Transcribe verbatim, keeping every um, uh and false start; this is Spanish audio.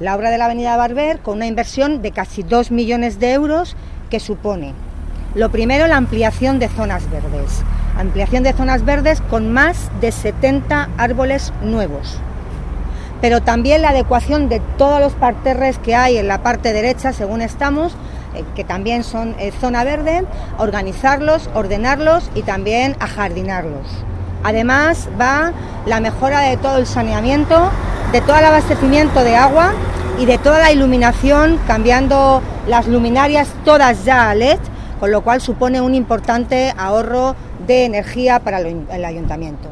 la obra de la avenida Barber, con una inversión de casi dos millones de euros, que supone, lo primero, la ampliación de zonas verdes, ampliación de zonas verdes con más de setenta árboles nuevos, pero también la adecuación de todos los parterres que hay en la parte derecha, según estamos, eh, que también son eh, zona verde, organizarlos, ordenarlos y también ajardinarlos. Además va la mejora de todo el saneamiento, de todo el abastecimiento de agua y de toda la iluminación, cambiando las luminarias todas ya a L E D, con lo cual supone un importante ahorro de energía para el ayuntamiento.